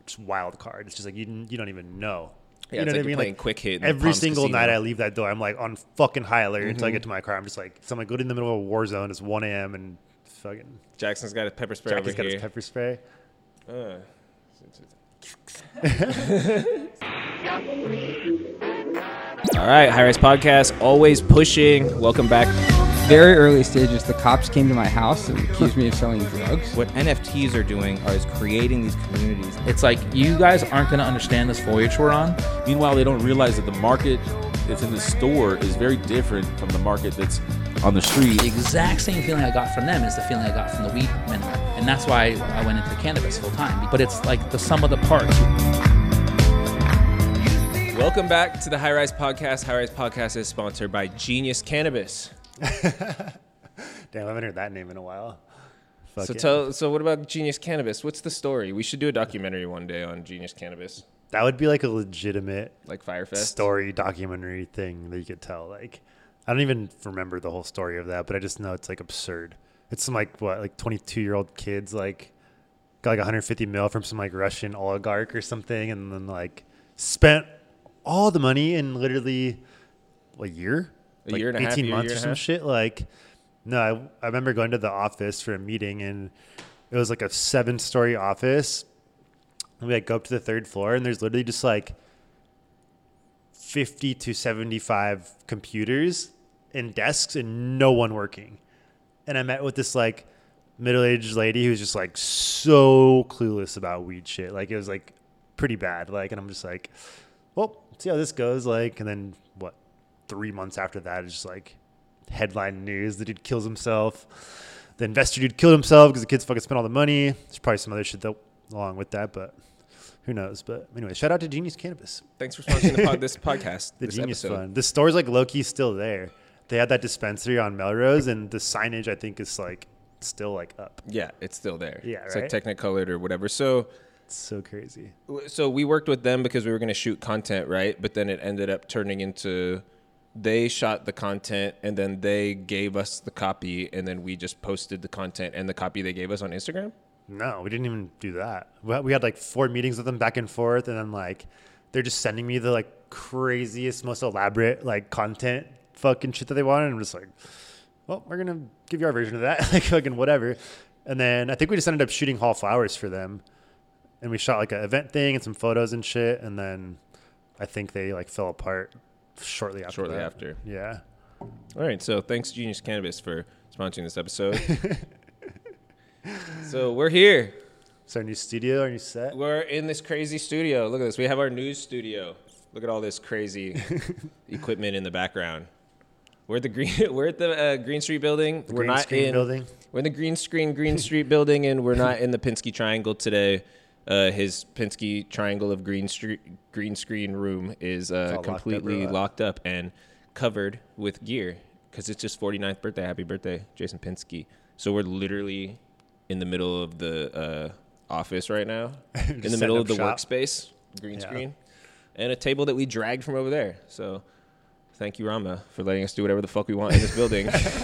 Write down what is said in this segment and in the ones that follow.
just wild card. It's just like you don't even know. Yeah, You know it's what I mean? playing quick hit. Every single night I leave that door, I'm like on fucking high alert until I get to my car. I'm just like, so I'm like going in the middle of a war zone. It's 1 a.m. and fucking Jackson's got his pepper spray over Jackie's got here. his pepper spray. All right, High Rise Podcast, always pushing. Welcome back. Very early stages, the cops came to my house and accused me of selling drugs. What NFTs are doing is creating these communities. It's like, you guys aren't going to understand this voyage we're on. Meanwhile, they don't realize that the market that's in the store is very different from the market that's on the street. The exact same feeling I got from them is the feeling I got from the weed men. And that's why I went into cannabis full time. But it's like the sum of the parts. Welcome back to the High Rise Podcast. High Rise Podcast is sponsored by Genius Cannabis. Damn, I haven't heard that name in a while. So what about Genius Cannabis? What's the story? We should do a documentary one day on Genius Cannabis. That would be like a legitimate like Firefest story documentary thing that you could tell. Like, I don't even remember the whole story of that, but I just know it's like absurd. It's some like 22-year-old kids like got like 150 mil from some like Russian oligarch or something, and then like spent all the money in literally a year. A year and a half, 18 months year or and a some half? shit. Like, no, I remember going to the office for a meeting, and it was like a 7-story office. And we like go up to the 3rd floor, and there's literally just like 50 to 75 computers and desks and no one working. And I met with this like middle-aged lady who's just like so clueless about weed shit. Like, it was like pretty bad. Like, and I'm just like, well, see how this goes. Like, and then 3 months after that, it's just like headline news. The dude kills himself. The investor dude killed himself because the kids fucking spent all the money. There's probably some other shit along with that, but who knows? But anyway, shout out to Genius Cannabis. Thanks for sponsoring this podcast. The this Genius episode. Fund. The store's like low-key still there. They had that dispensary on Melrose, and the signage I think is like still like up. Yeah, it's still there. Yeah, it's right? like Technicolored or whatever. So It's so crazy. we worked with them because we were going to shoot content, right? But then it ended up turning into they shot the content and then they gave us the copy, and then we just posted the content and the copy they gave us on Instagram. No, we didn't even do that. We had like 4 meetings with them back and forth, and then like they're just sending me the like craziest, most elaborate like content fucking shit that they wanted. And I'm just like, well, we're gonna give you our version of that, like fucking whatever. And then I think we just ended up shooting Hall Flowers for them, and we shot like an event thing and some photos and shit. And then I think they like fell apart shortly after. Yeah. All right. So thanks, Genius Cannabis, for sponsoring this episode. So we're here. It's our new studio, our new set. We're in this crazy studio. Look at this. We have our news studio. Look at all this crazy equipment in the background. We're at the Green Street building. The Green Screen building. We're in the Green Street building, and we're not in the Pinsky Triangle today. His Pinsky Triangle of Green Screen room is completely locked up and covered with gear because it's his 49th birthday. Happy birthday, Jason Pinsky. So we're literally in the middle of the office right now, in the middle of the workspace, green screen, and a table that we dragged from over there. So thank you, Rama, for letting us do whatever the fuck we want in this building.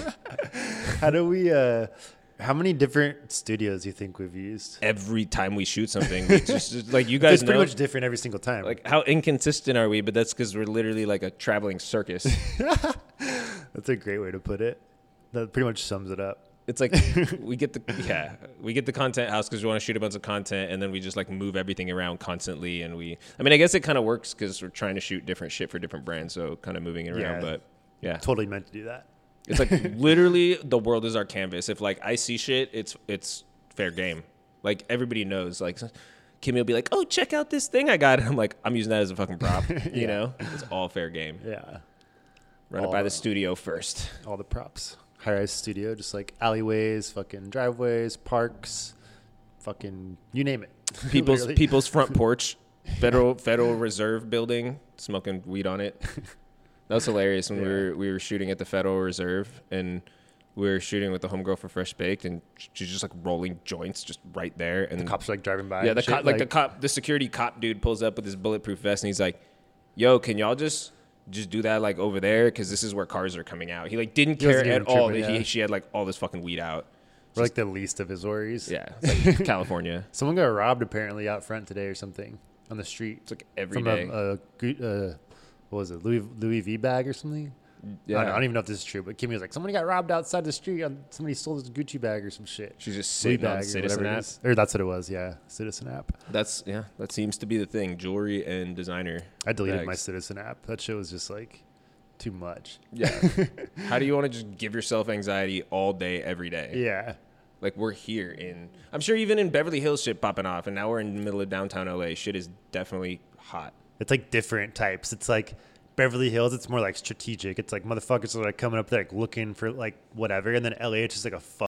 How many different studios do you think we've used? Every time we shoot something, it's just like you guys it's know. pretty much different every single time. Like, how inconsistent are we? But that's because we're literally like a traveling circus. That's a great way to put it. That pretty much sums it up. It's like we get the content house because we want to shoot a bunch of content, and then we just like move everything around constantly. And I guess it kind of works because we're trying to shoot different shit for different brands, so kind of moving it around. Yeah. But yeah, Totally meant to do that. it's like literally the world is our canvas. If like I see shit, it's fair game. Like everybody knows. Like Kimmy will be like, "Oh, check out this thing I got," and I'm like, "I'm using that as a fucking prop." You know, it's all fair game. Yeah. Run it by the studio first. All the props. High-rise studio, just like alleyways, fucking driveways, parks, fucking you name it. People's front porch, Federal Reserve building, smoking weed on it. That was hilarious when we were shooting at the Federal Reserve, and we were shooting with the homegirl for Fresh Baked, and she's just like rolling joints just right there. And The cops are like driving by. yeah, and shit, the security cop dude pulls up with his bulletproof vest, and he's like, "Yo, can y'all just do that like over there? Because this is where cars are coming out." He like didn't care at all that she had like all this fucking weed out. We're like the least of his worries. Yeah, it's like California. Someone got robbed apparently out front today or something on the street. It's like every from day. What was it, Louis V bag or something? Yeah. I don't even know if this is true, but Kimmy was like, somebody got robbed outside the street. Somebody stole his Gucci bag or some shit. She's just sitting on Citizen app. Or that's what it was, yeah. Citizen app. That seems to be the thing. Jewelry and designer. I deleted bags. my Citizen app. That shit was just like too much. Yeah. How do you want to just give yourself anxiety all day, every day? Yeah. Like, we're here I'm sure even in Beverly Hills shit popping off, and now we're in the middle of downtown LA. Shit is definitely hot. It's like different types. It's like Beverly Hills, it's more like strategic. It's like motherfuckers are like coming up there like looking for like whatever. And then LA, it's just like a fuck.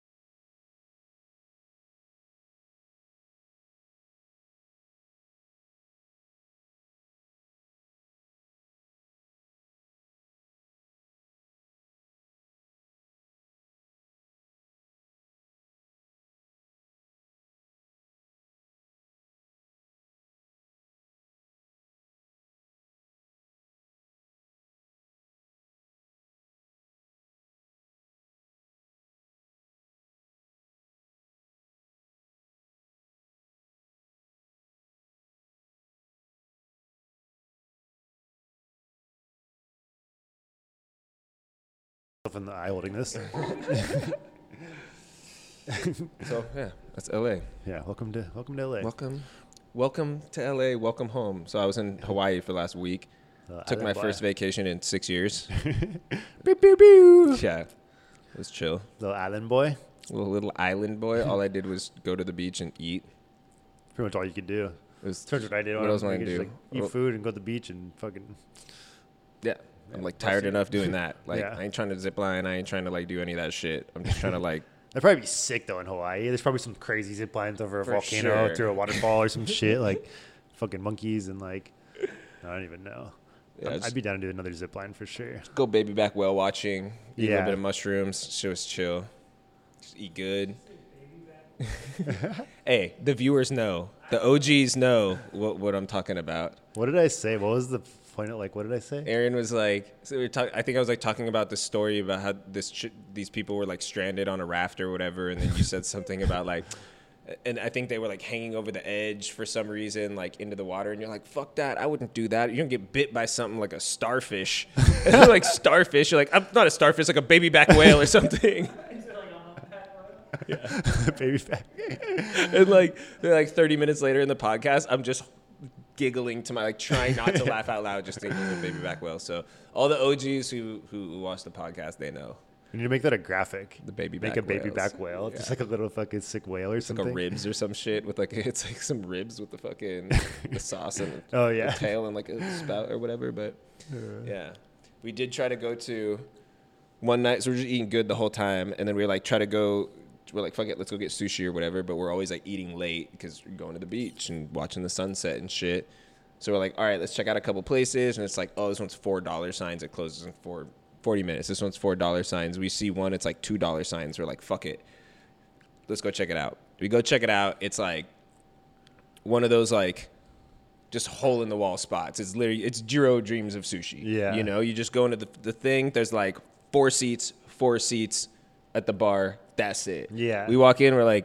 In the eye holding this. So yeah, that's LA. Yeah, welcome to LA. Welcome to LA. Welcome home. So I was in Hawaii for the last week. Took my first vacation in 6 years. Pew, pew, pew. Yeah, it was chill. Little island boy. Little island boy. All I did was go to the beach and eat. Pretty much all you could do. That's what I did. What else am I gonna do? Like, eat food and go to the beach and fucking. Yeah. I'm like tired enough doing that. Like, Yeah. I ain't trying to zip line. I ain't trying to like do any of that shit. I'm just trying to like. I'd probably be sick though in Hawaii. There's probably some crazy zip lines over a For volcano sure. through a waterfall or some shit like fucking monkeys and like I don't even know. Yeah, I'd be down to do another zip line for sure. Go baby back whale watching. Eat a Yeah. little bit of mushrooms. Shit was chill. Just eat good. Hey, the viewers know. The OGs know what I'm talking about. What did I say? What was the point? Like, what did I say? Aaron was like, so we were I think I was like talking about the story about how these people were like stranded on a raft or whatever, and then you said something about like, and I think they were like hanging over the edge for some reason, like into the water, and you're like, fuck that, I wouldn't do that. You're gonna get bit by something like a starfish, and they're like starfish. You're like, I'm not a starfish, like a baby back whale or something. Yeah. Baby fat. And like, they're like 30 minutes later in the podcast, I'm just giggling to like trying not to laugh out loud, just thinking of baby back whale. So all the OGs who watch the podcast, they know. You need to make that a graphic. The baby Make back a baby whales. back whale. Yeah. Just like a little fucking sick whale or It's something. like a ribs or some shit with like, it's like some ribs with the fucking the sauce and Oh, yeah. the tail and like a spout or whatever. But yeah, we did try to go to one night. So we're just eating good the whole time. And then we like try to go, we're like, fuck it, let's go get sushi or whatever. But we're always like eating late because we're going to the beach and watching the sunset and shit. So we're like, all right, let's check out a couple places. And it's like, oh, this one's $4 signs. It closes in 40 minutes. This one's $4 signs. We see one, it's like $2 signs. We're like, fuck it. Let's go check it out. We go check it out. It's like one of those like just hole in the wall spots. It's literally, it's Jiro dreams of sushi. Yeah. You know, you just go into the thing. There's like four seats at the bar. That's it. Yeah. We walk in, we're like,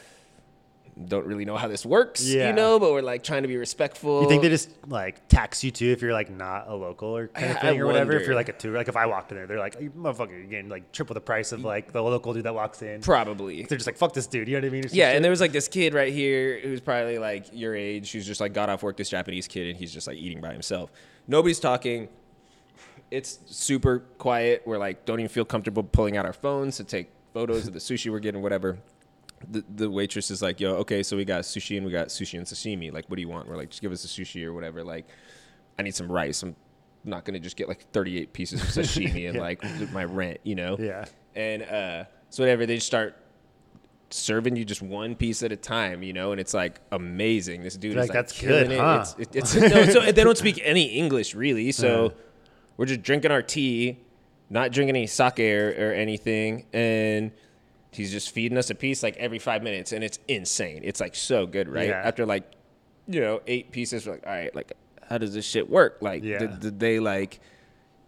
don't really know how this works, Yeah. you know, but we're like trying to be respectful. You think they just like tax you too if you're like not a local or kind of I thing or whatever? If wonder. you're like a tour, like if I walked in there, they're like, you motherfucker, you're getting like triple the price of like the local dude that walks in. Probably. They're just like, fuck this dude. You know what I mean? Or some Yeah, shit. and there was like this kid right here who's probably like your age, who's just like got off work, this Japanese kid, and he's just like eating by himself. Nobody's talking. It's super quiet. We're like, don't even feel comfortable pulling out our phones to take photos of the sushi we're getting, whatever. The waitress is like, yo, okay, so we got sushi and sashimi. Like, what do you want? We're like, just give us a sushi or whatever. Like, I need some rice. I'm not going to just get like 38 pieces of sashimi and like my rent, you know? Yeah. And so whatever, they just start serving you just one piece at a time, you know? And it's like amazing. This dude You're is like, like that's killing good, it. huh? It's no, so they don't speak any English really. So we're just drinking our tea, not drinking any sake or anything. And he's just feeding us a piece like every 5 minutes, and it's insane. It's like so good, right? Yeah. After like, 8 pieces, we're like, all right, like how does this shit work? Like, Yeah. did they like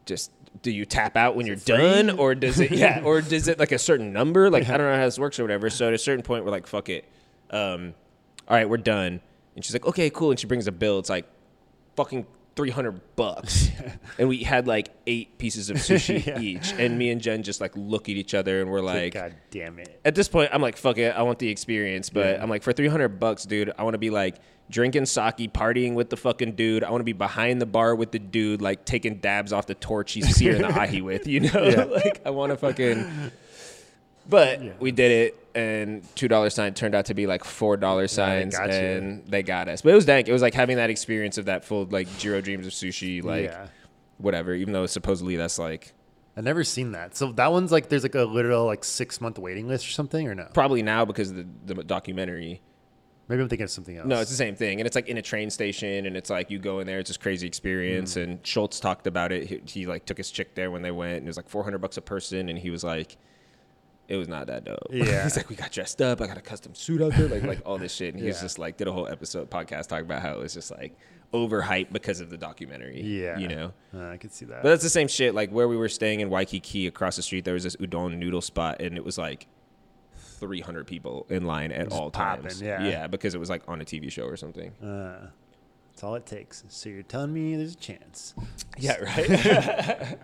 just do you tap out when you're done, or does it or does it like a certain number? Like I don't know how this works or whatever. So at a certain point, we're like, fuck it. All right, we're done. And she's like, okay, cool. And she brings a bill. It's like fucking $300. And we had like 8 pieces of sushi each. And me and Jen just like look at each other and we're like, God damn it. At this point, I'm like, fuck it. I want the experience. But I'm like, for $300, dude, I want to be like drinking sake, partying with the fucking dude. I want to be behind the bar with the dude, like taking dabs off the torch he's searing the ahi with, you know? Like, I want to fucking... But we did it, and $2 sign turned out to be like $4 signs, and they got us. But it was dank. It was like having that experience of that full, like, Jiro Dreams of Sushi, like, whatever, even though supposedly that's like... I've never seen that. So that one's like, there's like a literal like 6-month waiting list or something, or no? Probably now because of the documentary. Maybe I'm thinking of something else. No, it's the same thing. And it's like in a train station, and it's like you go in there, it's this crazy experience. And Schultz talked about it. He like took his chick there when they went, and it was like $400 a person, and he was like... It was not that dope. Yeah. He's like, we got dressed up. I got a custom suit out there. Like all this shit. And he was just like, did a whole podcast talking about how it was just like overhyped because of the documentary. Yeah. You know? I could see that. But that's the same shit. Like where we were staying in Waikiki across the street, there was this udon noodle spot, and it was like 300 people in line at all times. Yeah, because it was like on a TV show or something. That's all it takes. So you're telling me there's a chance. Yeah, right?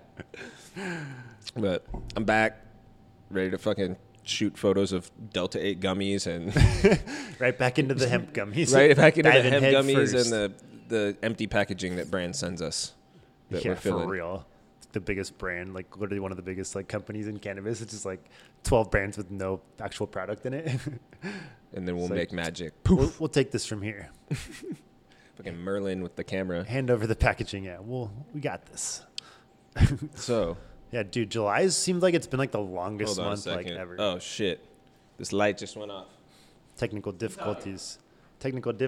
But I'm back. Ready to fucking shoot photos of Delta 8 gummies and right back into the hemp gummies. Right back into the hemp gummies first. And the empty packaging that brand sends us. That we're filling. For real. The biggest brand, like literally one of the biggest like companies in cannabis. It's just like 12 brands with no actual product in it. And then we'll make magic. We'll take this from here. Fucking Merlin with the camera. Hand over the packaging. Yeah, we got this. So. Yeah, dude, July seemed like it's been like the longest month like ever. Oh, shit. This light just went off. Technical difficulties. I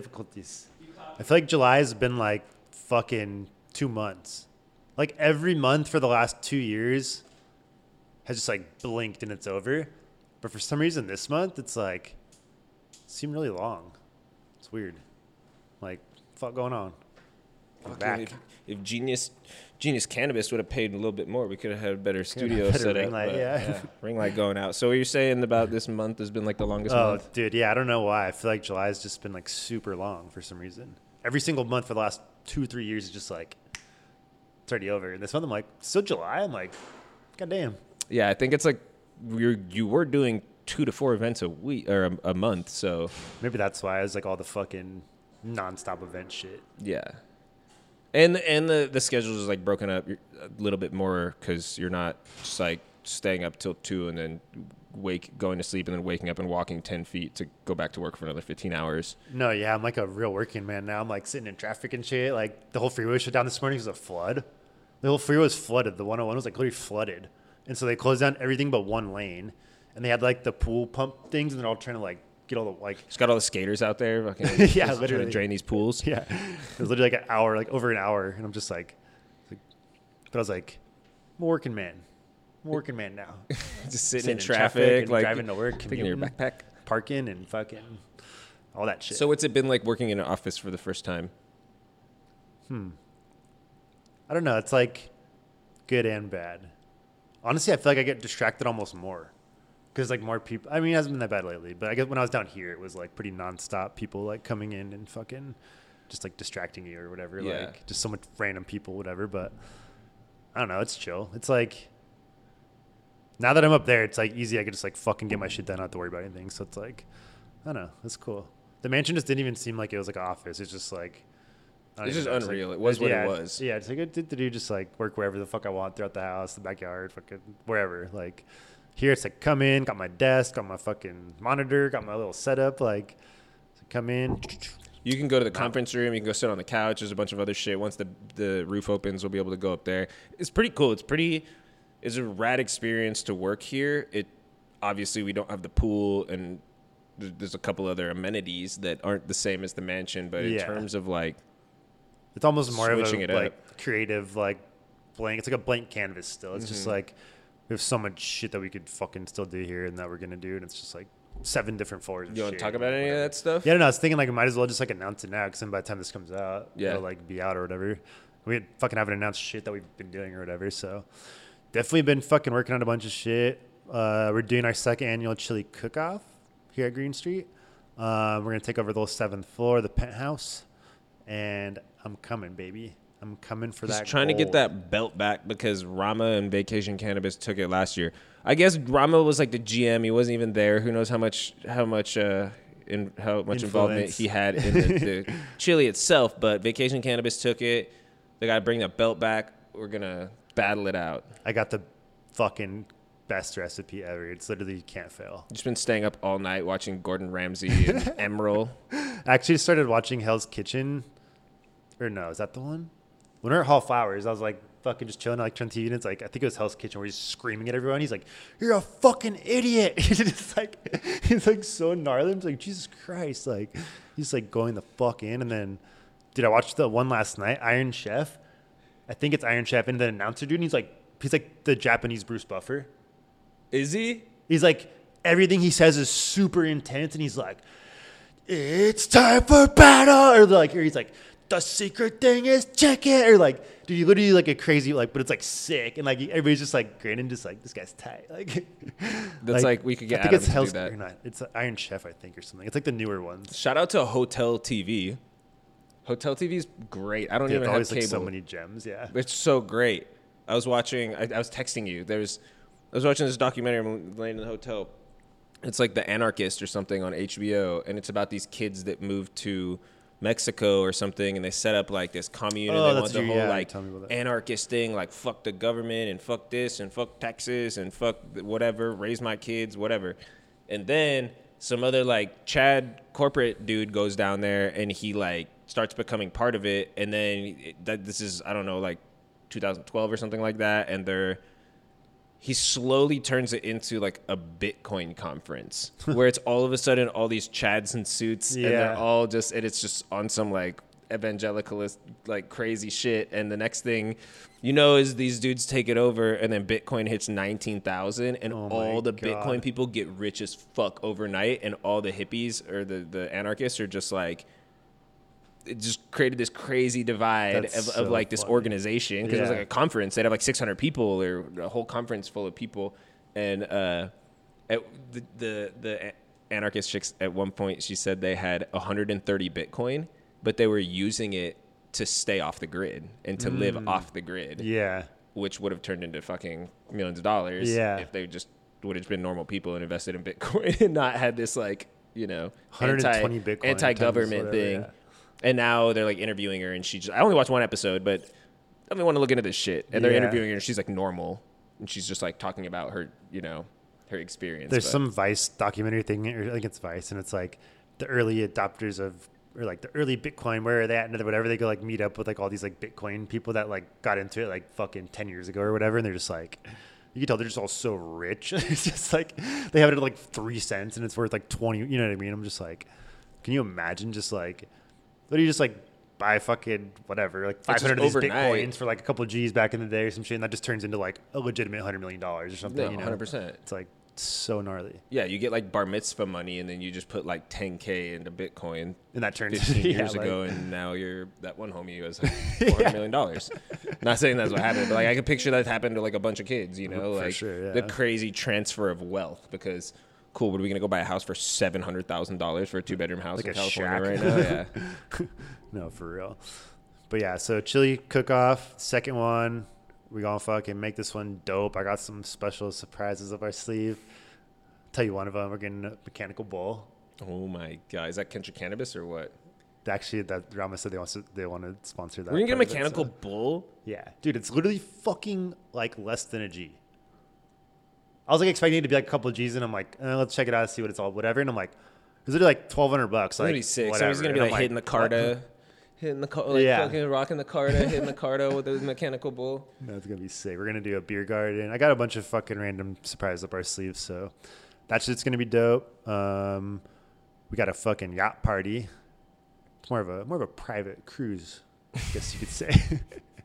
feel like July has been like fucking 2 months. Like every month for the last 2 years has just like blinked and it's over. But for some reason this month, it's like, it seemed really long. It's weird. Like, fuck going on? I'm back. If Genius Cannabis would have paid a little bit more, we could have had a better studio set up. Ring light, ring light going out. So what you're saying about this month has been like the longest month? Oh, dude, yeah, I don't know why. I feel like July has just been like super long for some reason. Every single month for the last 2-3 years is just like, it's already over. And this month I'm like, still July? I'm like, goddamn. Yeah, I think it's like you were doing 2 to 4 events a week or a month. So maybe that's why. It was like all the fucking nonstop event shit. Yeah. And the schedule is like broken up a little bit more because you're not just like staying up till 2 and then going to sleep and then waking up and walking 10 feet to go back to work for another 15 hours. No, yeah, I'm like a real working man now. I'm like sitting in traffic and shit. Like the whole freeway shut down this morning because of a flood. The whole freeway was flooded. The 101 was like literally flooded. And so they closed down everything but one lane. And they had like the pool pump things and they're all trying to like get all the like. Just got all the skaters out there. Fucking, yeah, literally. Trying to drain these pools. Yeah. It was literally like an hour, like over an hour. And I'm just like, but I was like, I'm a working man. I'm a working man now. Just sitting in traffic like driving to work. Taking your backpack. Parking and fucking all that shit. So what's it been like working in an office for the first time? I don't know. It's like good and bad. Honestly, I feel like I get distracted almost more. Because, like, more people... I mean, it hasn't been that bad lately. But I guess when I was down here, it was, like, pretty nonstop. People, like, coming in and fucking just, like, distracting you or whatever. Yeah. Like, just so much random people, whatever. But, I don't know. It's chill. It's, like... Now that I'm up there, it's, like, easy. I could just, like, fucking get my shit done. Not have to worry about anything. So, it's, like... I don't know. It's cool. The mansion just didn't even seem like it was, like, an office. It's just, like... It's just unreal. It was what it was. Yeah, it's, like, I did to do just, like, work wherever the fuck I want throughout the house, the backyard, fucking wherever. Like... Here it's like come in, got my desk, got my fucking monitor, got my little setup. Like, come in. You can go to the conference room. You can go sit on the couch. There's a bunch of other shit. Once the roof opens, we'll be able to go up there. It's pretty cool. It's a rad experience to work here. Obviously we don't have the pool and there's a couple other amenities that aren't the same as the mansion. But in terms of like, it's almost more of a like creative like blank. It's like a blank canvas still. It's just like. We have so much shit that we could fucking still do here and that we're going to do. And it's just like 7 different floors. You want to talk about any of that stuff? Yeah, no, I was thinking like I might as well just like announce it now because then by the time this comes out, it'll like be out or whatever. We fucking haven't announced shit that we've been doing or whatever. So definitely been fucking working on a bunch of shit. We're doing our second annual chili cook-off here at Green Street. We're going to take over the 7th floor, the penthouse. And I'm coming, baby. I'm coming for that. Just trying to get that belt back because Rama and Vacation Cannabis took it last year. I guess Rama was like the GM. He wasn't even there. Who knows how much involvement he had in the chili itself. But Vacation Cannabis took it. They got to bring the belt back. We're going to battle it out. I got the fucking best recipe ever. It's literally, you can't fail. Just been staying up all night watching Gordon Ramsay and Emerald. I actually started watching Hell's Kitchen. Or no, is that the one? When we were at Hall Flowers, I was like fucking just chilling, like turn TV, and it's like, I think it was Hell's Kitchen where he's screaming at everyone. He's like, "You're a fucking idiot." It's like, he's like so gnarly. I'm like, Jesus Christ. Like, he's like going the fuck in. And then, dude, I watched the one last night, Iron Chef. I think it's Iron Chef. And the announcer dude, and he's like the Japanese Bruce Buffer. Is he? He's like, everything he says is super intense. And he's like, "It's time for battle." Or he's like, "The secret thing is chicken." Or like, dude, you literally like a crazy, like, but it's like sick. And like, everybody's just like grinning, just like, this guy's tight. Like, that's like we could get I think Adam it's to do Hell's that. or not. It's Iron Chef, I think, or something. It's like the newer ones. Shout out to Hotel TV. Hotel TV is great. I don't even have always cable. like so many gems. Yeah. It's so great. I was watching. I was texting you. I was watching this documentary laying in the hotel. It's like The Anarchist or something on HBO, and it's about these kids that moved to Mexico or something, and they set up like this commune, and they want the whole like anarchist thing, like fuck the government and fuck this and fuck taxes and fuck whatever, raise my kids, whatever. And then some other like Chad corporate dude goes down there, and he like starts becoming part of it, and then this is, I don't know, like 2012 or something like that, and he slowly turns it into like a Bitcoin conference where it's all of a sudden all these Chads in suits, and they're all just, and it's just on some like evangelicalist like crazy shit. And the next thing you know is these dudes take it over, and then Bitcoin hits 19,000, and all the Bitcoin people get rich as fuck overnight, and all the hippies or the anarchists are just like, it just created this crazy divide of like this organization, because it was like a conference. They'd have like 600 people or a whole conference full of people. And the anarchist chicks at one point, she said they had 130 Bitcoin, but they were using it to stay off the grid and to live off the grid. Yeah. Which would have turned into fucking millions of dollars if they just would have been normal people and invested in Bitcoin and not had this like, you know, 120 Bitcoin anti-government thing. Yeah. And now they're like interviewing her, and I only watched one episode, but I really want to look into this shit. And they're interviewing her, and she's like normal, and she's just like talking about her, you know, her experience. There's some Vice documentary thing, or I think it's Vice, and it's like the early adopters of, or like the early Bitcoin, where are they at, and whatever. They go like meet up with like all these like Bitcoin people that like got into it like fucking 10 years ago or whatever, and they're just like, you can tell they're just all so rich. It's just like they have it at like 3 cents, and it's worth like 20. You know what I mean? I'm just like, can you imagine just like, what do you just like buy fucking whatever, like 500 of these Bitcoins for like a couple of G's back in the day or some shit, and that just turns into like a legitimate $100 million or something. No, you know? 100%. It's like so gnarly. Yeah, you get like bar mitzvah money, and then you just put like 10K into Bitcoin, and that turns 15 years ago, and now you're that one homie who has like $400 million. Not saying that's what happened, but like I can picture that happened to like a bunch of kids, you know, like the crazy transfer of wealth. Because cool, what are we gonna go buy a house for $700,000 for a 2-bedroom house like in California right now? Yeah. No, for real. But yeah, so chili cook-off, second one. We gonna fucking make this one dope. I got some special surprises up our sleeve. Tell you one of them. We're getting a mechanical bull. Oh my god, is that Kendrick Cannabis or what? Actually, that Rama said they want to sponsor that. We're gonna get a mechanical bull. Yeah, dude, it's literally fucking like less than a G. I was like expecting it to be like a couple of G's, and I'm like, let's check it out, see what it's all, whatever. And I'm like, it's literally like $1,200. Like, gonna be sick. So he's gonna be like hitting the Carta, fucking rocking the Carta, hitting the Carta with the mechanical bull. No, it's gonna be sick. We're gonna do a beer garden. I got a bunch of fucking random surprises up our sleeves, so that shit's gonna be dope. We got a fucking yacht party. It's more of a private cruise, I guess you could say.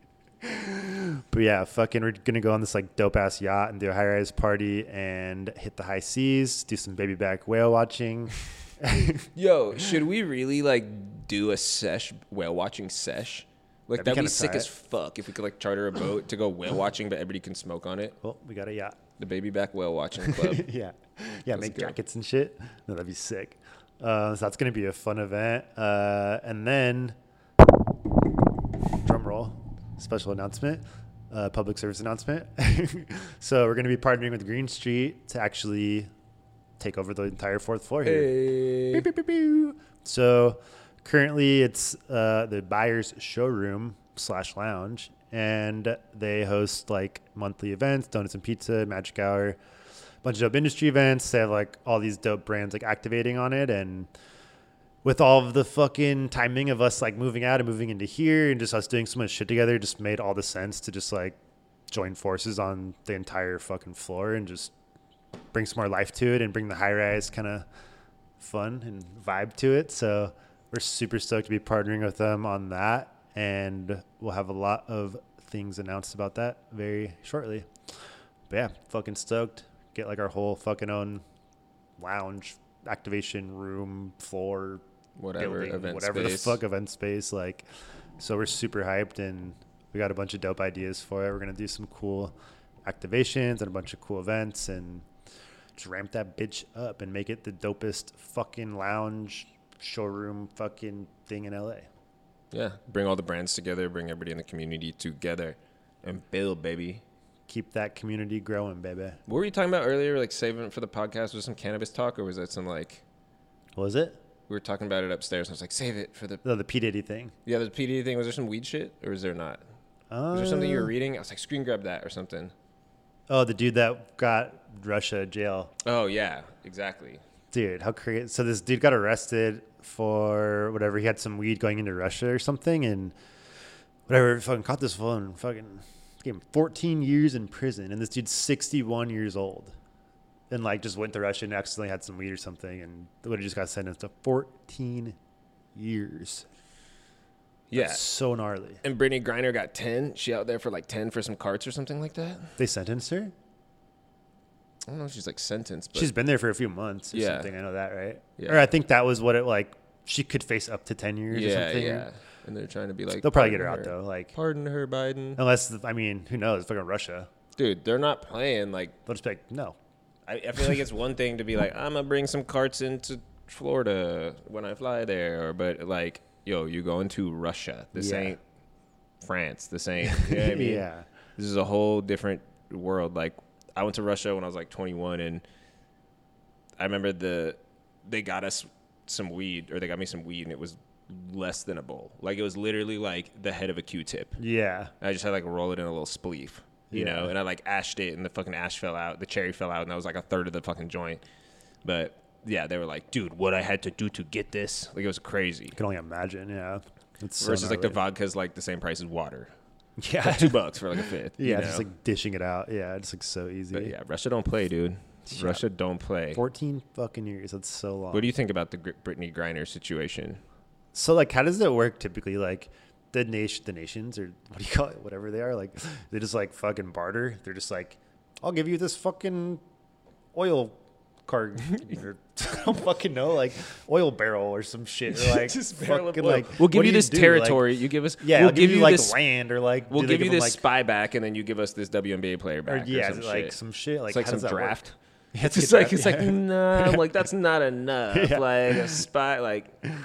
But yeah, fucking we're gonna go on this like dope ass yacht and do a high rise party and hit the high seas, do some baby back whale watching. Yo, should we really like do a whale watching sesh? Like that'd be sick as fuck if we could like charter a boat to go whale watching, but everybody can smoke on it. Well, we got a yacht. The baby back whale watching club. Yeah, Let's make go. jackets and shit. No, that'd be sick. So that's gonna be a fun event. And then, drum roll, special announcement, public service announcement. So we're gonna be partnering with Green Street to actually take over the entire 4th floor here. Hey. Pew, pew, pew, pew. So currently it's the Buyers Showroom / Lounge, and they host like monthly events, donuts and pizza, magic hour, bunch of dope industry events. They have like all these dope brands like activating on it, and with all of the fucking timing of us like moving out and moving into here and just us doing so much shit together, it just made all the sense to just like join forces on the entire fucking floor and just bring some more life to it and bring the high rise kind of fun and vibe to it. So we're super stoked to be partnering with them on that, and we'll have a lot of things announced about that very shortly. But yeah, fucking stoked. Get like our whole fucking own lounge, activation room, floor, Whatever building, event whatever space. the fuck event space. Like, so we're super hyped, and we got a bunch of dope ideas for it. We're gonna do some cool activations and a bunch of cool events, and just ramp that bitch up and make it the dopest fucking lounge showroom fucking thing in LA. Yeah, bring all the brands together, bring everybody in the community together, and build, baby. Keep that community growing, baby. What were you talking about earlier? Like saving it for the podcast? Was some cannabis talk, or was that some like What was it? we were talking about it upstairs? And I was like, save it for the No, the P. Diddy thing. the PD thing. Was there some weed shit, or was there not? Was there something you were reading? I was like, screen grab that or something. Oh, the dude that got Russia jail. Oh yeah, exactly. Dude, how crazy. So this dude got arrested for whatever. He had some weed going into Russia or something, and whatever, fucking caught this fool and fucking gave him 14 years in prison. And this dude's 61 years old. And like just went to Russia and accidentally had some weed or something, and would have just got sentenced to 14 years. Yeah. That's so gnarly. And Brittany Griner got 10. She out there for like 10 for some carts or something like that. They sentenced her? I don't know if she's like sentenced, but She's been there for a few months or Yeah. something. I know that, right? Yeah. Or I think that was what it like. She could face up to 10 years or yeah, something. yeah. And they're trying to be like, They'll probably get her pardon out though. Like, Pardon her, Biden. unless, I mean, who knows? Fucking Russia. Dude, they're not playing. Like, They'll just be like, no. I feel like it's one thing to be like, I'm gonna bring some carts into Florida when I fly there, but like, yo, you going to Russia? This Yeah. ain't France. This ain't. You know what I mean? Yeah. This is a whole different world. Like, I went to Russia when I was like 21, and I remember they got us some weed, or they got me some weed, and it was less than a bowl. Like, it was literally like the head of a Q-tip. Yeah. I just had like roll it in a little spleef, you Yeah. know, and I like ashed it, and the fucking ash fell out, the cherry fell out, and that was like a third of the fucking joint. But yeah, they were like, dude, what I had to do to get this, like, it was crazy. I can only imagine. Yeah. It's so Versus like the gnarly. vodka's like the same price as water, Yeah. like $2 for like a fifth. Yeah. you Just know? like dishing it out. Yeah. It's like so easy. But yeah, Russia don't play, dude. Yeah. Russia don't play. 14 fucking years. That's so long. What do you think about the Brittany Griner situation? So like, how does it work typically? Like the nations, or what do you call it? Whatever they are, like they just like fucking barter. They're just like, I'll give you this fucking oil cart. Or, I don't fucking know, like oil barrel or some shit. Or like Just barrel of fucking oil. like, We'll give what you do this do? Like, territory. You give us. yeah, we'll I'll give you like this. land, or like We'll do they give you them, this like, spy back, and then you give us this WNBA player or back. yeah, or some like shit. some shit. Like It's like how some does that work? draft. Yeah, It's a just like draft, it's like yeah. nah. I'm like, that's not enough. Yeah. Like a spy. Like,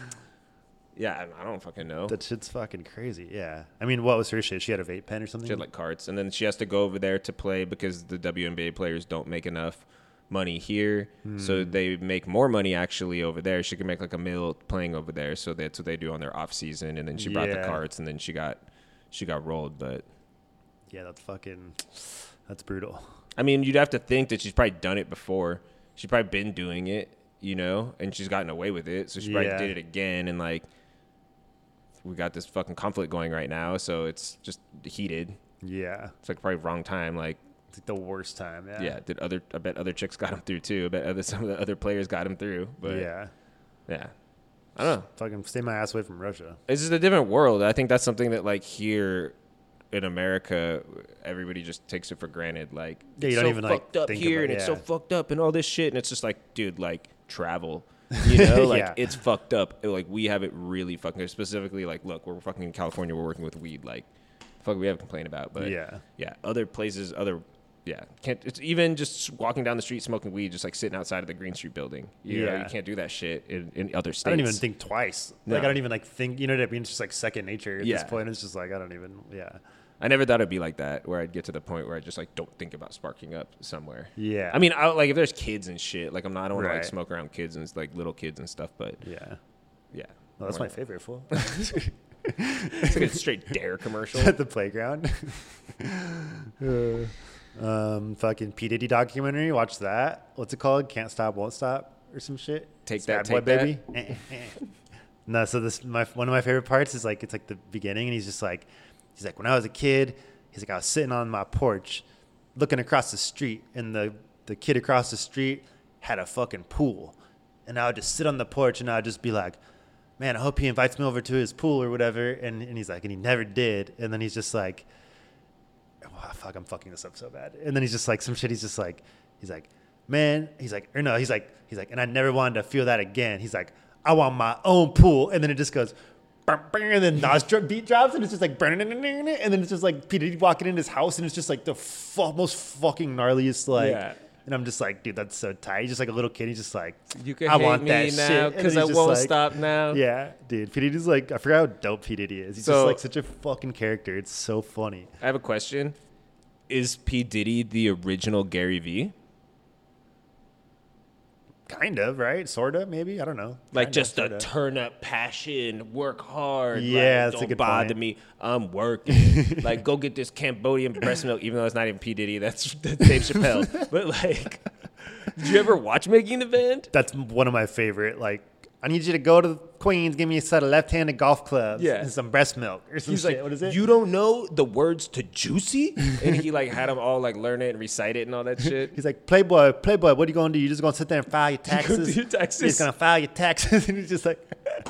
yeah, I don't fucking know. That shit's fucking crazy. Yeah. I mean, what was her shit? She had a vape pen or something? She had like carts, and then she has to go over there to play because the WNBA players don't make enough money here, so they make more money actually over there. She can make like $1 million playing over there, so that's what they do on their off season. And then she brought the Yeah. carts, and then she got rolled. But Yeah, that's brutal. I mean, you'd have to think that she's probably done it before. She's probably been doing it, you know, and she's gotten away with it. So she probably Yeah. did it again, and like we got this fucking conflict going right now, so it's just heated. Yeah. It's like probably wrong time. Like, It's like the worst time. Yeah. yeah, I bet other chicks got him through too. I bet some of the other players got him through. But Yeah. yeah, I don't know. Fucking stay my ass away from Russia. It's just a different world. I think that's something that like here in America, everybody just takes it for granted. Like, Yeah, you it's don't so even, like, fucked up think here, about- and it's so yeah. fucked up, and all this shit, and it's just like, dude, like travel. You know, like Yeah. it's fucked up. Like we have it really fucking specifically. Like, look, we're fucking in California. We're working with weed. Like, fuck, we have a complaint about. But Yeah. other places, can't. It's even just walking down the street smoking weed, just like sitting outside of the Green Street building. You know, you can't do that shit in other states. I don't even think twice. No. Like I don't even like think. You know what I mean? It's just like second nature at Yeah. this point. It's just like I don't even. Yeah. I never thought it'd be like that, where I'd get to the point where I just like don't think about sparking up somewhere. Yeah. I mean, like if there's kids and shit, like I don't want to like Right. smoke around kids and like little kids and stuff. But Yeah. yeah, Well, that's my favorite fool. It's like a straight Dare commercial. At the playground. Fucking P Diddy documentary. Watch that. What's it called? Can't Stop, Won't Stop, or some shit. Take It's that, Bad Boy take that. Baby. No, so one of my favorite parts is like it's like the beginning, and he's like when I was a kid, he's like I was sitting on my porch, looking across the street, and the kid across the street had a fucking pool, and I would just sit on the porch, and I'd just be like, man, I hope he invites me over to his pool or whatever. And he's like, and he never did. And then he's just like, oh, fuck, I'm fucking this up so bad. And then he's just like, some shit. He's like, man, he's like, and I never wanted to feel that again. He's like, I want my own pool. And then it just goes, and then Nas beat drops, and it's just like, and then it's just like P. Diddy walking in his house, and it's just like the most fucking gnarliest, like, Yeah. and I'm just like, dude, that's so tight. He's just like a little kid. He's just like, You can I hate want me that now shit. And because then I he's just won't like- stop now. Yeah, dude. P. Diddy's like, I forgot how dope P. Diddy is. He's So- just like such a fucking character. It's so funny. I have a question. Is P. Diddy the original Gary Vee? Kind of, right? Sort of, maybe. I don't know. Like Kinda, just a sorta. turn up passion, work hard. Yeah, like, that's a don't good bother point. me. I'm working. Like go get this Cambodian breast milk, even though it's not even P. Diddy. That's Dave Chappelle. But like, did you ever watch Making the Band? That's one of my favorite. Like, I need you to go to Queens, give me a set of left-handed golf clubs Yeah. and some breast milk or some He's shit. like, What is it? you don't know the words to Juicy? And he like had them all like learn it and recite it and all that shit. He's like, Playboy, what are you going to do? You just going to sit there and file your taxes? do your taxes. You're just going to file your taxes? And he's just like,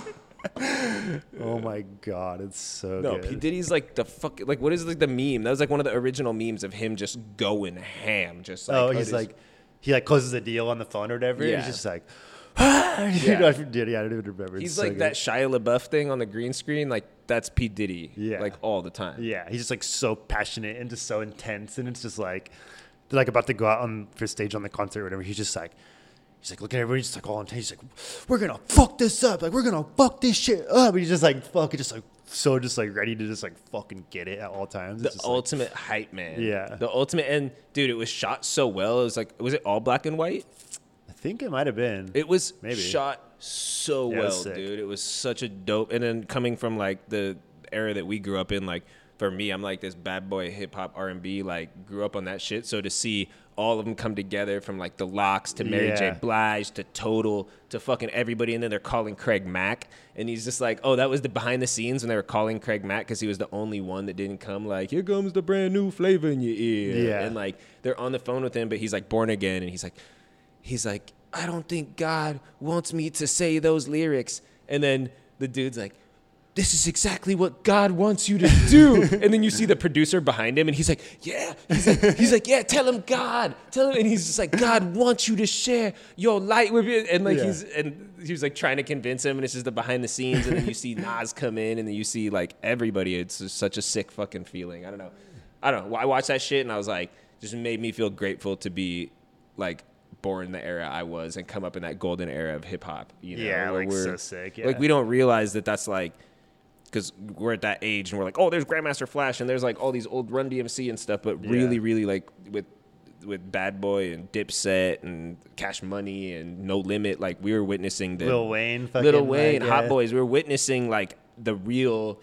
oh my God, it's so No, good. P. Diddy's like the fuck. Like, what is like the meme? That was like one of the original memes of him just going ham. Just like, Oh, he's like, he like closes a deal on the phone or whatever. Yeah. He's just like, Yeah. I don't even remember. he's It's so like good. that Shia LaBeouf thing on the green screen. Like that's P. Diddy. Yeah. Like all the time. Yeah, he's just like so passionate and just so intense, and it's just like they're like about to go out on for stage on the concert or whatever. He's like looking at everybody, just like all intense. He's like, we're gonna fuck this up, like we're gonna fuck this shit up. And he's just like fucking, just like so, just like ready to just like fucking get it at all times. The It's just like- ultimate hype man. Yeah. The ultimate, and dude, it was shot so well. It was like, was it all black and white? I think it might have been. It was Maybe. shot so Yeah, it was well, sick. dude. It was such a dope. And then coming from like the era that we grew up in, like for me, I'm like this bad boy hip hop R&B, like grew up on that shit. So to see all of them come together from like the Lox to Mary J. Yeah. Blige to Total to fucking everybody, and then they're calling Craig Mack, and he's just like, oh, that was the behind the scenes when they were calling Craig Mack because he was the only one that didn't come. Like, here comes the brand new flavor in your ear. Yeah. And like they're on the phone with him, but he's like born again, and he's like, I don't think God wants me to say those lyrics. And then the dude's like, this is exactly what God wants you to do. And then you see the producer behind him, and he's like, yeah. He's like, yeah, tell him God. Tell him. And he's just like, God wants you to share your light with it. And like Yeah. he was like trying to convince him, and it's just the behind the scenes. And then you see Nas come in, and then you see like everybody. It's just such a sick fucking feeling. I don't know. I watched that shit, and I was like, just made me feel grateful to be like born in the era I was and come up in that golden era of hip hop. You know, Yeah, where like, we're so sick, yeah. Like we don't realize that that's like, because we're at that age and we're like, oh, there's Grandmaster Flash and there's like all these old Run DMC and stuff, but really, Yeah. really like with Bad Boy and Dipset and Cash Money and No Limit, like we were witnessing the Lil Wayne, fucking, Lil Wayne, like, Hot yeah. Boys. We were witnessing like the real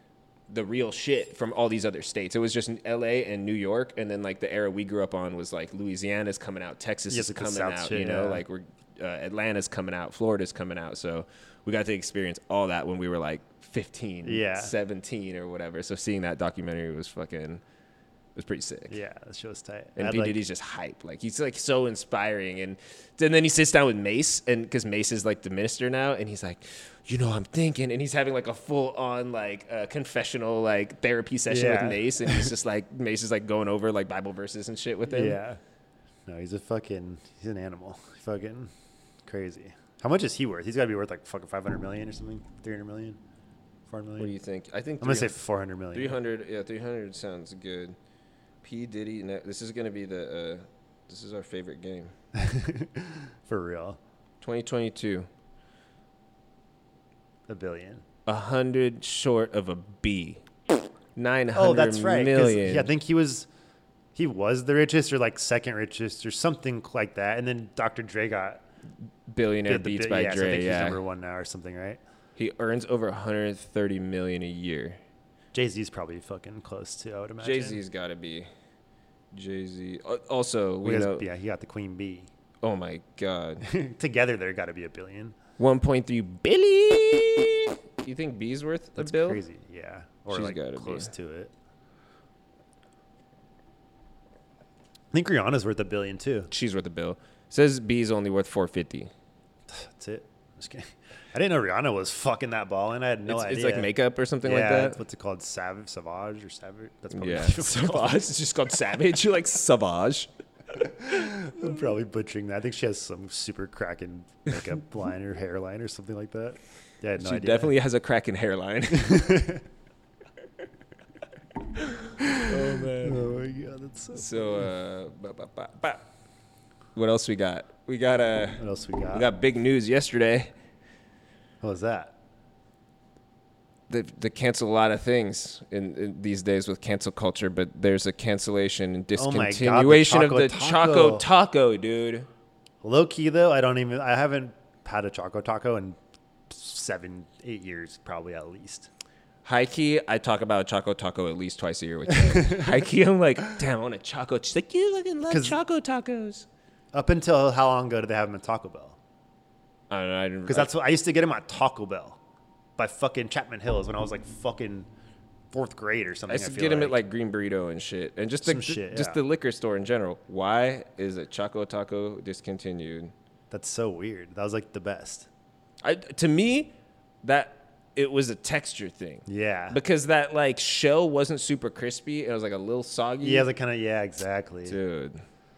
shit from all these other states. It was just in LA and New York, and then like the era we grew up on was like Louisiana's coming out, Texas Yeah, is like the coming South out, shit, you know, yeah. like we're Atlanta's coming out, Florida's coming out. So we got to experience all that when we were like 15, Yeah. 17 or whatever. So seeing that documentary was pretty sick. Yeah, that show's tight. And I'd P. like- Diddy's just hype. Like, he's, like, so inspiring. And then he sits down with Mace, and because Mace is, like, the minister now, and he's like, you know, I'm thinking. And he's having, like, a full-on, like, confessional, like, therapy session with Yeah. Mace. And he's just, like, Mace is, like, going over, like, Bible verses and shit with him. Yeah. No, he's an animal. Fucking crazy. How much is he worth? He's got to be worth like fucking 500 million or something. 300 million. 400 million. What do you think? I think I'm gonna say 400 million. 300. Yeah, 300 sounds good. P Diddy. This is gonna be the. This is our favorite game. For real. 2022. $1 billion. 100 short of a B. 900 Oh, that's right. million. Yeah, I think he was the richest or like second richest or something like that. And then Dr. Dre got Billionaire Beats by so I Dre. think he's Yeah, number one now or something, right? he earns over 130 million a year. Jay-Z's probably fucking close too, I would imagine. Jay-Z's got to be. Jay-Z. Also, he got the Queen Bee. Oh my God. Together, there got to be $1 billion. 1.3 billion. You think B's worth That's a bill? crazy. Yeah, or She's like gotta close be. to it. I think Rihanna's worth $1 billion too. She's worth a bill. Says B's only worth 450. That's it. Just kidding. I didn't know Rihanna was fucking that balling. I had no idea. It's like makeup or something like Yeah, that. what's it called? Savage or Savage? That's probably Yeah, what it's called. Savage. It's just called Savage. You like Savage? I'm probably butchering that. I think she has some super cracking makeup line or hairline or something like that. Yeah, I had no She idea. definitely has a cracking hairline. Oh man. Oh my god, that's So, what else we got? We got What else we got? we got big news yesterday. What was that? They cancel a lot of things in these days with cancel culture, but there's a cancellation and Oh my God, the discontinuation of the Choco Choco Taco, dude. Low key though, I haven't had a Choco Taco in 7-8 years, probably at least. High key, I talk about Choco Taco at least twice a year with you. High key, I'm like, damn, I want a Choco. She's like, you fucking love 'Cause- Choco Tacos. Up until how long ago did they have them at Taco Bell? I don't know. I didn't Because that's what I used to get them at Taco Bell by fucking Chapman Hills when I was like fucking 4th grade or something. I used to feel get them at like Green Burrito and shit, and just Some shit, just yeah. the liquor store in general. Why is a Choco Taco discontinued? That's so weird. That was like the best. To me, that it was a texture thing. Yeah. Because that like shell wasn't super crispy. It was like a little soggy. Yeah, exactly. Dude.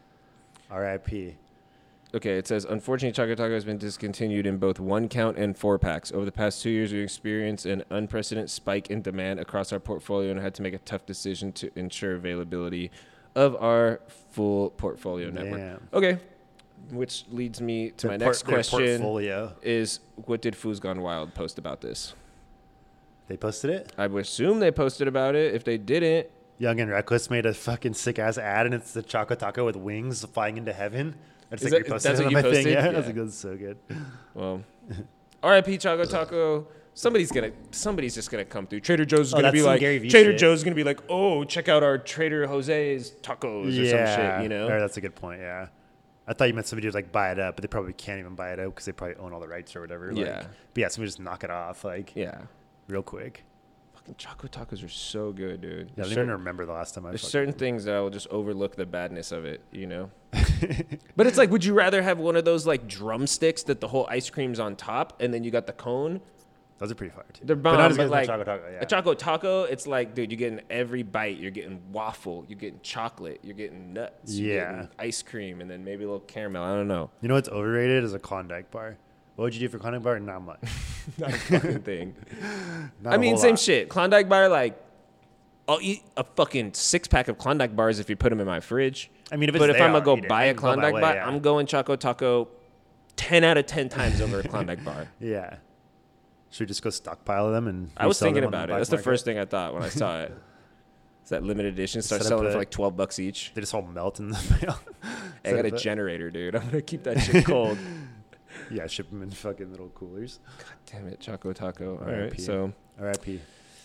R.I.P. Okay, it says, unfortunately, Choco Taco has been discontinued in both 1-count and 4-packs. Over the past 2 years, we've experienced an unprecedented spike in demand across our portfolio and had to make a tough decision to ensure availability of our full portfolio network. Damn. Okay, which leads me to my next Their question portfolio. is, what did Foos Gone Wild post about this? They posted it? I would assume they posted about it. If they didn't, Young and Reckless made a fucking sick ass ad, and it's the Choco Taco with wings flying into heaven. I just Is like that- reposted that's it what on you my thing. posted? Yeah, I Yeah. was like, that's so good. well, R.I.P. Choco Taco. Somebody's just gonna come through. Trader Joe's is gonna that's be some like, Gary Vee Trader shit. Joe's is gonna be like, oh, check out our Trader Jose's tacos or some shit, you know? Or that's a good point. Yeah, I thought you meant somebody would like buy it up, but they probably can't even buy it up because they probably own all the rights or whatever. Like, Yeah. but yeah, somebody just knock it off like Yeah. real quick. Fucking Choco Tacos are so good, dude. Yeah, I There's don't certain, even remember the last time I. there's fucking- certain things that I will just overlook the badness of it, you know? But it's like, would you rather have one of those like drumsticks that the whole ice cream's on top and then you got the cone? Those are pretty fire too. They're But bomb, not as but good as like the Choco Taco. Yeah. a Choco Taco, it's like, dude, you're getting every bite. You're getting waffle, you're getting chocolate, you're getting nuts, you're Yeah. getting ice cream, and then maybe a little caramel. I don't know. You know what's overrated is a Klondike bar. What would you do for Klondike bar? Not much. Not a fucking thing. Not I a mean, whole same lot. shit. Klondike bar, like, I'll eat a fucking 6-pack of Klondike bars if you put them in my fridge. I mean, if it's But if there, I'm gonna I'll go eat it. buy I a can go my Klondike way, bar, yeah. I'm going Choco Taco 10 out of 10 times over a Klondike bar. Yeah. Should we just go stockpile them and? I was resell thinking them on about it. black That's the market? first thing I thought when I saw it. It's that limited edition. Start Set up selling it for a- like $12 each. They just all melt in the mail. I got a generator, dude. I'm gonna keep that shit cold. Yeah, ship them in fucking little coolers. Damn it, Choco Taco. All right, R.I.P. so R.I.P.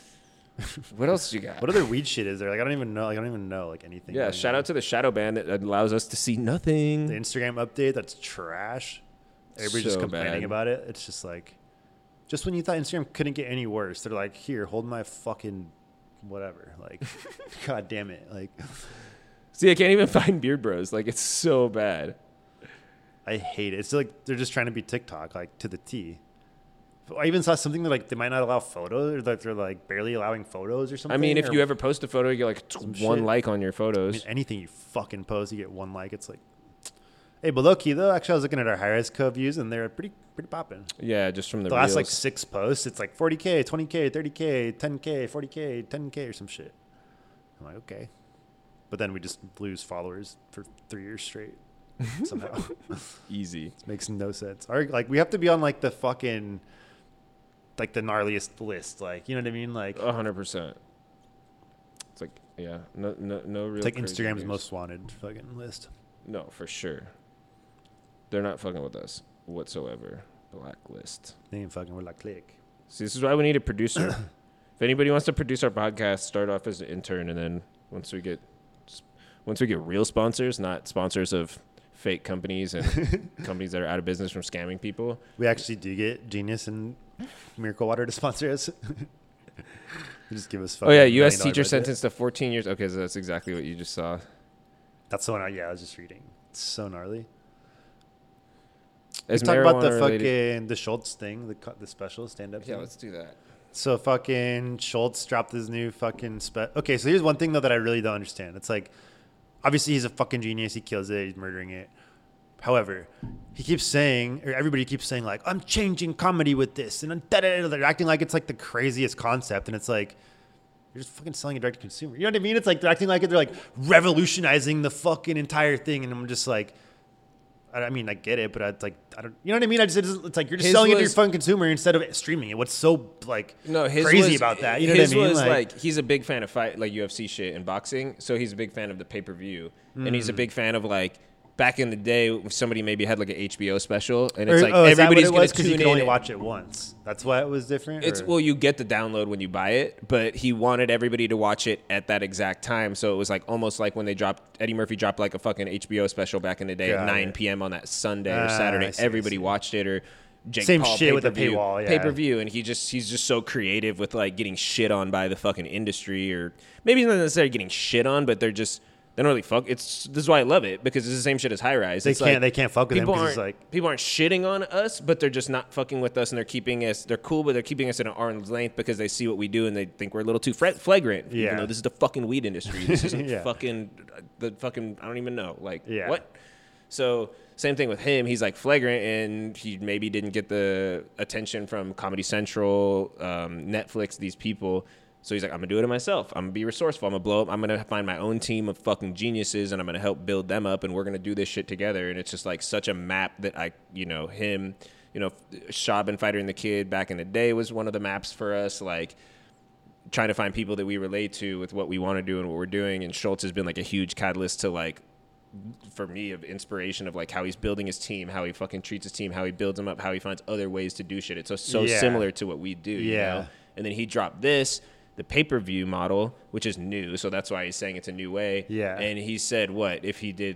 what else you got? What other weed shit is there? Like I don't even know. Like I don't even know like anything. Yeah, going shout on. out to the shadow band that allows us to see nothing. the Instagram update. That's trash. Everybody's just So complaining bad. about it. It's just like, just when you thought Instagram couldn't get any worse, they're like, here, hold my fucking whatever. Like, god damn it. Like, See, I can't even find Beard Bros. Like, it's so bad. I hate it. It's like they're just trying to be TikTok, like to the T. I even saw something that like they might not allow photos, or like they're like barely allowing photos or something. I mean, if or- you ever post a photo, you get like Some one shit. like on your I photos. mean, anything you fucking post, you get one like. It's like, Hey, but low key though, actually, I was looking at our high-res code views, and they're pretty popping. Yeah, just from the last reels. like 6 posts, it's like 40K, 20K, 30K, 10K, 40K, 10K, or some shit. I'm like, okay, but then we just lose followers for 3 years straight somehow. Easy. It makes no sense. Like we have to be on like the fucking like the gnarliest list, like you know what I mean, like 100%. It's like no real. it's like crazy Instagram's news. most wanted fucking list. No, for sure. They're not fucking with us whatsoever. Blacklist. They ain't fucking with like click. See, this is why we need a producer. If anybody wants to produce our podcast, start off as an intern, and then once we get real sponsors, not sponsors of fake companies and companies that are out of business from scamming people. We actually do get Genius and Miracle Water to sponsor us. They just give us. Oh yeah, U.S. $1 million teacher budget. sentenced to 14 years. Okay, so that's exactly what you just saw. That's the one. I was just reading. It's so gnarly. As Let's talk about the marijuana-related- fucking the Schultz thing, the special stand up. Yeah, let's do that. So fucking Schultz dropped his new fucking Okay, so here's one thing though that I really don't understand. It's like, obviously he's a fucking genius. He kills it. He's murdering it. However, he keeps saying, or everybody keeps saying like, I'm changing comedy with this, and they're acting like it's like the craziest concept, and it's like, you're just fucking selling it direct to consumer. You know what I mean? It's like they're acting like they're like revolutionizing the fucking entire thing, and I'm just like, I mean, I get it, but it's like, I don't, you know what I mean? It's like you're just selling it to your fucking consumer instead of streaming it. What's so like crazy about that? You know what I mean? Was like he's a big fan of UFC shit and boxing, so he's a big fan of the pay-per-view, and he's a big fan of like back in the day, somebody maybe had like an HBO special, and it's like everybody's going to tune you in. can only watch it once. That's why it was different. It's well, you get the download when you buy it, but he wanted everybody to watch it at that exact time. So it was like almost like when Eddie Murphy dropped like a fucking HBO special back in the day at 9 p.m. on that Sunday or Saturday. Everybody watched it, or Jake Same Paul shit with the paywall, yeah. pay-per-view, and he's just so creative with like getting shit on by the fucking industry, or maybe he's not necessarily getting shit on, but they don't really fuck. This is why I love it, because it's the same shit as High Rise. They can't fuck with him because it's like people aren't shitting on us, but they're just not fucking with us, and they're cool, but they're keeping us at an arm's length because they see what we do and they think we're a little too flagrant. Yeah. Even though this is the fucking weed industry. This isn't Yeah. fucking I don't even know. Like Yeah. what? So same thing with him. He's like flagrant, and he maybe didn't get the attention from Comedy Central, Netflix, these people. So he's like, I'm going to do it myself. I'm going to be resourceful. I'm going to blow up. I'm going to find my own team of fucking geniuses, and I'm going to help build them up, and we're going to do this shit together. And it's just like such a map that him, Shab and Fighter and the Kid back in the day was one of the maps for us, like trying to find people that we relate to with what we want to do and what we're doing. And Schultz has been like a huge catalyst to like, for me, of inspiration of like how he's building his team, how he fucking treats his team, how he builds them up, how he finds other ways to do shit. It's so similar to what we do, you know? And then he dropped this, the pay-per-view model, which is new, so that's why he's saying it's a new way. Yeah. And he said, what, if he did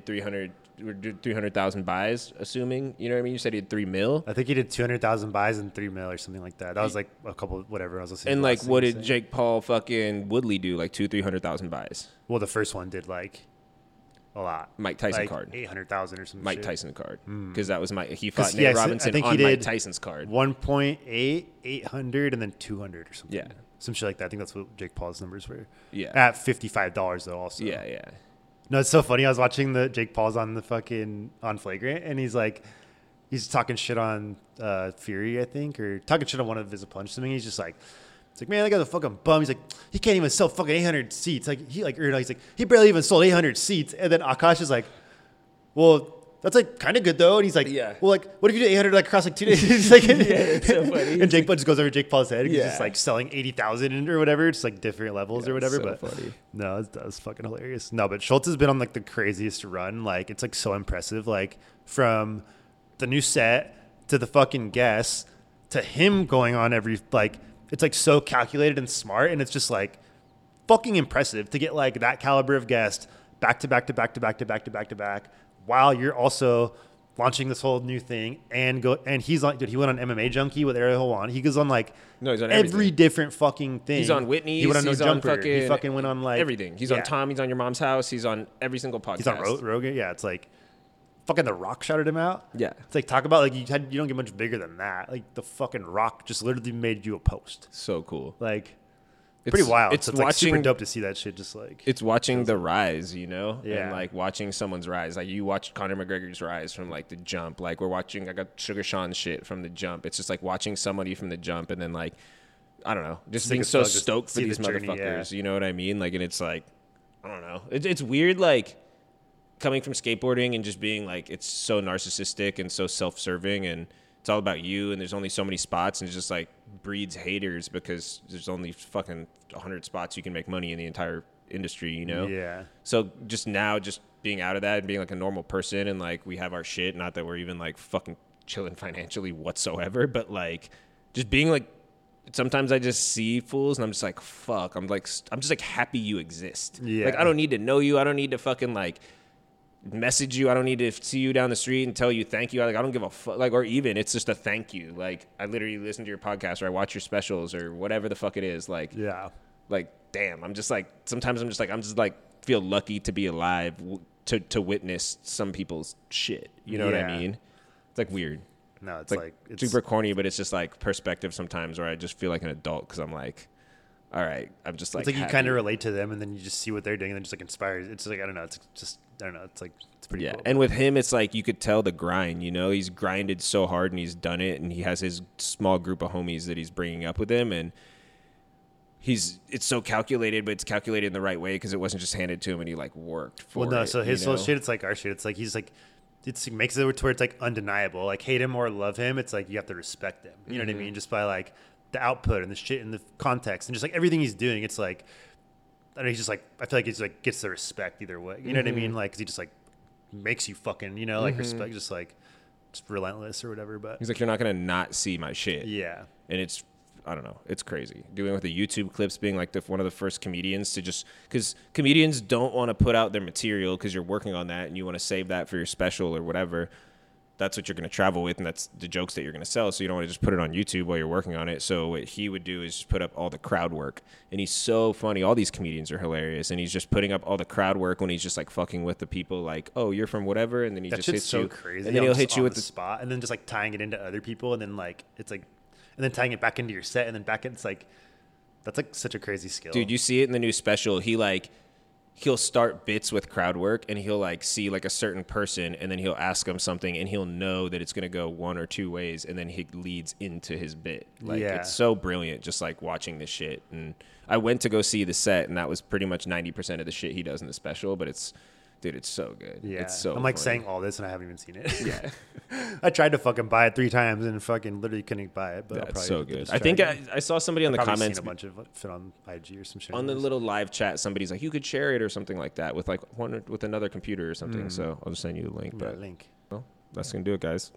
300,000 buys, assuming, you know what I mean? You said he had 3 mil? I think he did 200,000 buys and 3 mil or something like that. That was like a couple, whatever I was listening. And to like, last what thing he did was Jake Paul fucking Woodley do? Like 300,000 buys? Well, the first one did like a lot. Mike Tyson like card. 800,000 or something. Mike Tyson card. Because that was he fought 'Cause, Nate yeah, Robinson I think on he Mike did Tyson's card. 1.8, 800, and then 200 or something. Yeah. Some shit like that. I think that's what Jake Paul's numbers were. Yeah. At $55 though also. Yeah. No, it's so funny. I was watching the Jake Paul's on Flagrant, and he's talking shit on Fury, I think, or talking shit on one of his opponents. Something. He's just like, it's like, man, that guy's a fucking bum. He's like, he can't even sell fucking 800 seats. Like he's like, he barely even sold 800 seats. And then Akash is like, well, that's like kind of good though. And he's like, Yeah. well, like, what if you did 800 like across like 2 days? He's like, it's so funny. And Jake Paul just goes over Jake Paul's head. He's Yeah. just like selling 80,000 or whatever. It's like different levels or whatever. so But funny. no, that's fucking hilarious. No, but Schultz has been on like the craziest run. Like it's like so impressive. Like from the new set to the fucking guests to him going on every like it's like so calculated and smart, and it's just like fucking impressive to get like that caliber of guest back to back to back to back to back to back to back while you're also launching this whole new thing and he's on, dude, he went on MMA Junkie with Ariel Helwan. He goes on like He's on every everything. different fucking thing. He's on Whitney's. He went on No he's Jumper. on He fucking went on like everything. He's yeah. on Tom. He's on Your Mom's House. He's on every single podcast. He's on Rogan. Yeah, it's like fucking The Rock shouted him out. Yeah. It's like talk about like you don't get much bigger than that. Like the fucking Rock just literally made you a post. So cool. Like pretty wild. It's so it's watching, like super dope to see that shit. Just like it's watching the rise, you know, Yeah. and like watching someone's rise. Like you watched Conor McGregor's rise from like the jump. Like we're watching. I got Sugar Sean shit from the jump. It's just like watching somebody from the jump, and then like I don't know, just being so stoked for these motherfuckers. You know what I mean? Like, and it's like I don't know. It's weird, like coming from skateboarding and just being like it's so narcissistic and so self-serving and. It's all about you, and there's only so many spots, and it's just like breeds haters because there's only fucking 100 spots you can make money in the entire industry, you know? Yeah. So just now, just being out of that and being like a normal person, and like we have our shit, not that we're even like fucking chilling financially whatsoever, but like just being like, sometimes I just see fools and I'm just like, fuck, I'm just like happy you exist. Yeah. Like I don't need to know you. I don't need to fucking like message you. I don't need to see you down the street and tell you thank you. Like I don't give a fuck. Like, or even it's just a thank you. Like I literally listen to your podcast or I watch your specials or whatever the fuck it is. Like, Yeah. like damn. I'm just like sometimes I'm just like feel lucky to be alive to witness some people's shit. You know what I Yeah. mean? It's like weird. No, it's It's like it's super corny, but it's just like perspective sometimes where I just feel like an adult because I'm like, all right, I'm just like. It's like you happy. kind of relate to them, and then you just see what they're doing, and then just like inspires. It's like I don't know. It's just I don't know. It's like it's pretty. Yeah, cool. and with him, it's like you could tell the grind. You know, he's grinded so hard and he's done it, and he has his small group of homies that he's bringing up with him, and it's so calculated, but it's calculated in the right way because it wasn't just handed to him and he like worked for it. Well, no. So his whole know? shit, it's like our shit. It's like he's like. It makes it to where it's like undeniable. Like hate him or love him, it's like you have to respect him. You know what I mean? Just by like the output and the shit and the context and just like everything he's doing. It's like I don't know. He's just like I feel like he's like gets the respect either way. You know what I mean? Like 'cause he just like makes you fucking like respect, just like just relentless or whatever. But He's like, you're not gonna not see my shit. yeah, And it's I don't know, it's crazy doing with the YouTube clips, being like one of the first comedians to just because comedians don't want to put out their material because you're working on that and you want to save that for your special or whatever. That's what you're going to travel with, and that's the jokes that you're going to sell. So you don't want to just put it on YouTube while you're working on it. So what he would do is just put up all the crowd work, and he's so funny. All these comedians are hilarious, and he's just putting up all the crowd work when he's just like fucking with the people, like, oh, you're from whatever, and then he that just shit's hits so you, crazy. and then he'll hit you on with the spot, and then just like tying it into other people, and then like it's like. And then tying it back into your set, and then back in, it's like, that's like such a crazy skill. Dude, you see it in the new special. He'll start bits with crowd work, and he'll like see like a certain person, and then he'll ask them something, and he'll know that it's gonna go one or two ways, and then he leads into his bit. Like Yeah. it's so brilliant, just like watching this shit. And I went to go see the set, and that was pretty much 90% of the shit he does in the special. But it's so good. Yeah. It's so. I'm like funny. saying all this, and I haven't even seen it. Yeah. I tried to fucking buy it 3 times and fucking literally couldn't buy it. But I'll That's probably so give it good. a I think try. I saw somebody on the Probably comments seen a bunch of fit on IG or some shit. on the little live chat. Somebody's like, you could share it or something like that with like one with another computer or something. So I'll just send you the link. But link. well, that's gonna do it, guys.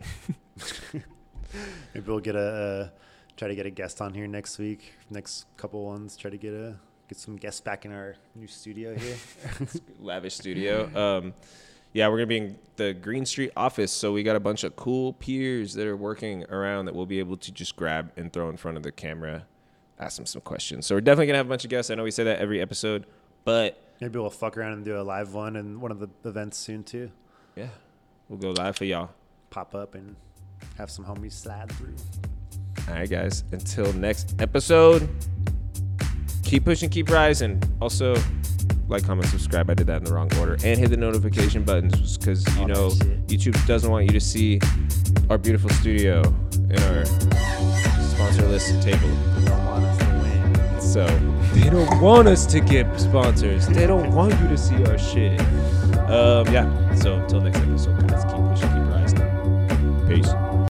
Maybe we'll get try to get a guest on here next week. Next couple ones. Try to get some guests back in our new studio here. Lavish studio. Yeah, we're gonna be in the Green Street office, so we got a bunch of cool peers that are working around that we'll be able to just grab and throw in front of the camera, ask them some questions. So we're definitely gonna have a bunch of guests. I know we say that every episode, but Maybe we'll fuck around and do a live one in one of the events soon too. yeah, we'll go live for y'all. Pop up and have some homies slide through. All right, guys. Until next episode, keep pushing, keep rising. Also, like, comment, subscribe. I did that in the wrong order. And hit the notification buttons because, you All that know, shit. YouTube doesn't want you to see our beautiful studio in our sponsor list table. They don't want us to win. So they don't want us to get sponsors. They don't want you to see our shit. Yeah. So until next episode, guys, keep pushing, keep rising. Peace.